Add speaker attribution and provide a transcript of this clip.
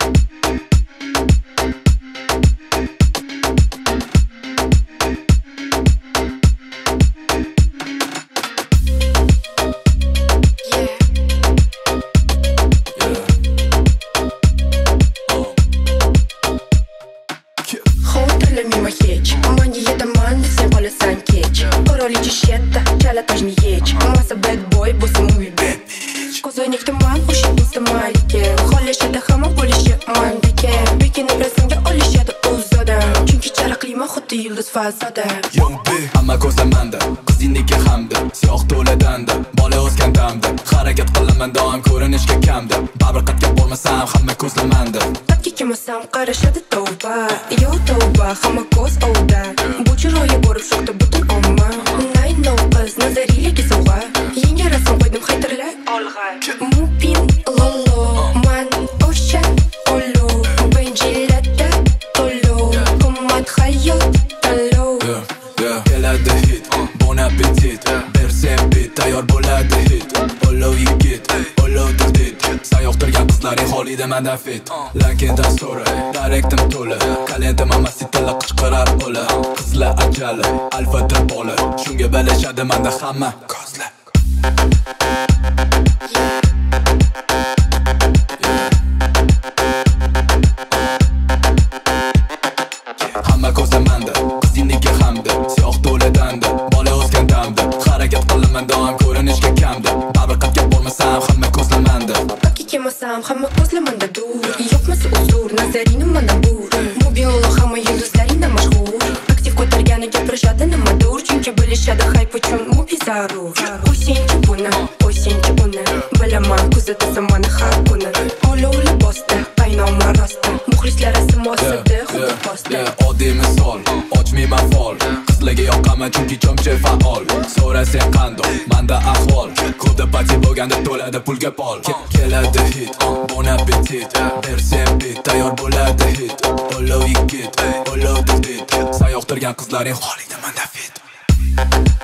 Speaker 1: Mimo hech Maniyada manda sen qolasan kech Qirolicha shetda, chala tojni yech Masa bad boy, bo'lsa movie bad bitch Ko'zoynakdaman, o'sha instamalike Xohlashadi hamma bo'lishi mandike Bekini rasmga olishadi o'zadan Chunki charaqliman xuddi yulduz fazoda
Speaker 2: Young B, hamma ko'zlamanda Qiziniki hamda, siyoh to'ladanda Bola o'sgan damda, harakat qilaman doim ko'rinishga kamda Baribir bo'lmasam, hamma ko'zlamanda
Speaker 1: Qatga kelmasam qarashadi tavba Yo tavba, hamma ko'z ovda Bu chiroyli borib sho'xda butun omma Naynov qiz, nazariyaga sovg'a Yangi rasm qo'ydim xaytrlar olg'a Mupin, lolo, man o'sha olo Benjilada tolo Qimmat hayot tanlov
Speaker 2: Keladi hit, bon appetit Bersem bit, tayyor bo'ladi hit Olov yigit, olov dildit Sayoqtirgan qizlaring holida manda fit Lakindan so'ra, direktim to'la Kalenti mamasitala qichqirar ola Qizlar ajali, alfada bola Shunga balashadi manda hamma kozlar Hamma ko'zlamanda, qiziniki hamda Siyoh to'ladanda, bola o'sgan damda Harakat qilaman doim ko'rinishga kamda Baribir qatga bo'lmasam, hamma ko'zlamanda
Speaker 1: Qatga kelmasam, hamma ko'zlamanda dur Yo'qmasa uzr, nazaringni mana bur Mobillo hamma yulduzlaringdan mashhur Aktiv ko'targani gapirishadi nimadur Chunki bilishadi hayp uchun mubi zarur Qo'ysenchi buni, qo'ysenchi uni Bilaman kuzatasan mani har kuni Olov libosda, qaynoma rosta Muxlislar asim osadi, xuddi posta
Speaker 2: Oddiy misol, ochmayman fol Qizlarga yoqaman chunki chomchi faol So'rasang qandoq, manda ahvol Ko'da pati bo'lganda to'ladi pulga pol Keladi hit, bon appetit Bersem bit, tayyor bo'ladi hit Olov yigit, olov dildit Sayoqtirgan qizlaring holida manda fit